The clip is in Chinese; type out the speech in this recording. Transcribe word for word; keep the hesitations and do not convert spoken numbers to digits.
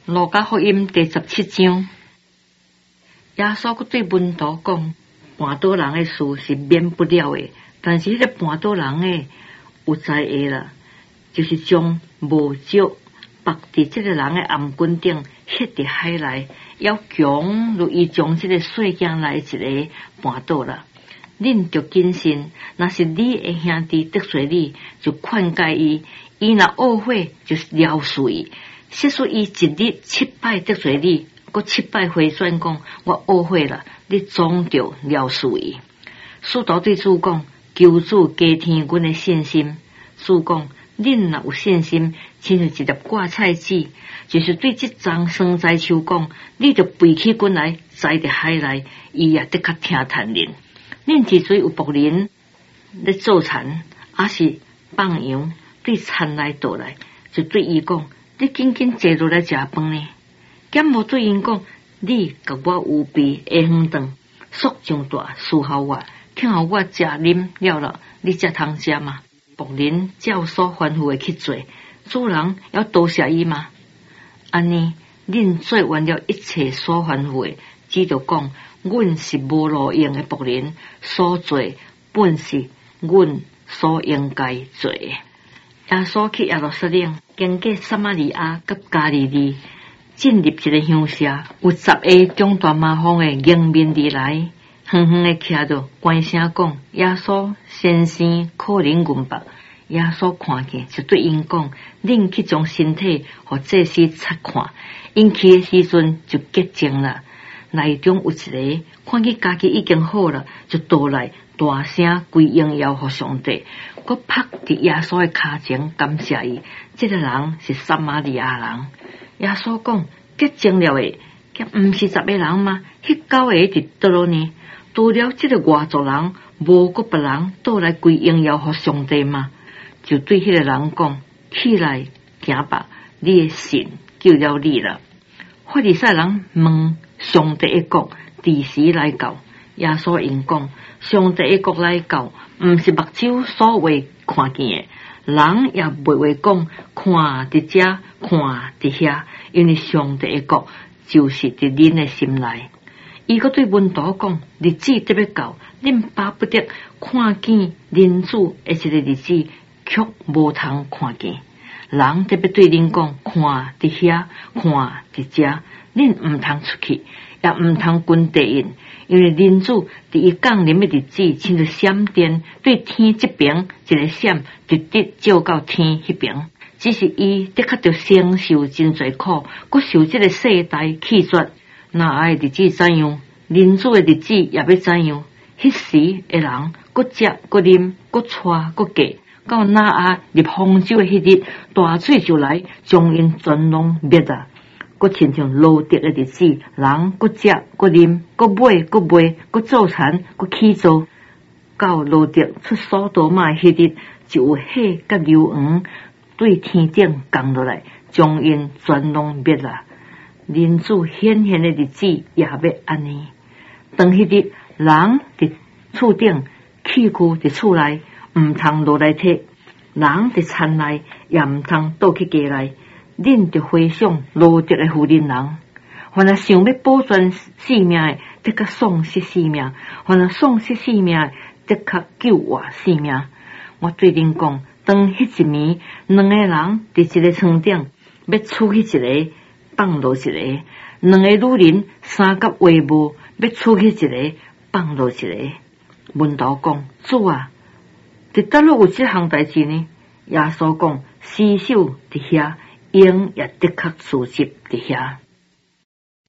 路加福音第十七章，耶稣佮对门徒讲，絆倒人的事是免不了的，但是迄个絆倒人的有知会啦，就是将无足绑伫这个人的颔棍顶，ฮ็伫海内，要强如伊将这个细囝来一个絆倒啦。恁着谨慎，若是你的兄弟得罪你，就劝解伊；伊若懊悔，就是饶恕伊。即使伊一日七摆得罪你，佮七摆回转讲，我懊悔了，你总着饶恕伊。使徒对主讲，求主加添阮的信心。主讲，恁若有信心，亲像一粒芥菜籽，就是对即丛酸栽树讲，你着背起棍来栽伫海内，伊也得较听趁恁。恁之水有仆人咧做田，还是放羊，对田来倒来，就对伊讲，你紧紧坐落来食饭呢。减无对因讲，你甲我有备下饭顿，速上大伺候我，听候我食啉了了，你才通食嘛。仆人照所吩咐的去做，主人要多谢伊嘛。安尼，恁做完了一切所吩咐的，只着讲，阮是无路用的仆人，所做本是阮所应该做的。耶稣去耶路撒冷，经过撒玛利亚甲加利利，进入一个乡舍，有十个中大麻风的迎面而来，远远的徛着，关声讲：耶稣先生，可能阮吧。耶稣看见，就对因讲：恁去将身体互祭司察看。因去的时阵就洁净了。内中有一个看见家己已经好了，就倒来大声归荣耀互上帝，佮拍伫耶稣的骹前感谢伊。这个人是撒玛利亚人。耶稣讲，洁净了的，佮毋是十个人吗？迄九个伫倒落呢？除了这个外族人，无佮别人倒来归荣耀互上帝吗？就对迄个人讲，起来行吧，你的信救了你了。法利赛人问上帝的国第时来到？耶稣因讲，上帝的国来到，毋是目睭所为看见的，人也袂话讲看伫遮，看伫遐，因为上帝的国就是伫恁的心内。伊阁对门徒讲，日子得要到，恁巴不得看见人子的一个日子，却无通看见。人特别对恁讲，看伫遐，看伫遮，恁毋通出去，也毋通跟地印，因为人子伫伊降临的日子，亲像闪电，对天这边一个闪，直直照到天迄边。只是伊的确着承受真侪苦，佮受这个世代弃绝。那爱日子怎样，人子的日子也要怎样。迄时的人，佮食佮啉，佮带佮嫁。到那啊入方舟的迄日，大水就来，将因全拢灭啊！佮亲像罗德的日子，人佮食佮啉，佮买佮卖，佮做田佮起造。到罗德出所多玛的迄日，就有火甲硫黄对天顶降落来，将因全拢灭啊！人子显现的日子也要安尼。当迄日，人伫厝顶，器具伫厝内。毋通落来摕，人伫田内也毋通倒去家内。恁着回想罗德的妇人人，凡是想要保全性命的，得较丧失性命；凡是丧失性命的，得较救活性命。我对恁讲，当迄一年，两个人伫一个床顶，要出去一个，放落一个；两个女人三甲话无，要出去一个，放落一个。门徒讲：主啊！伫倒落有即项代志呢？耶稣讲，尸首伫遐，鹰也的确事实伫遐。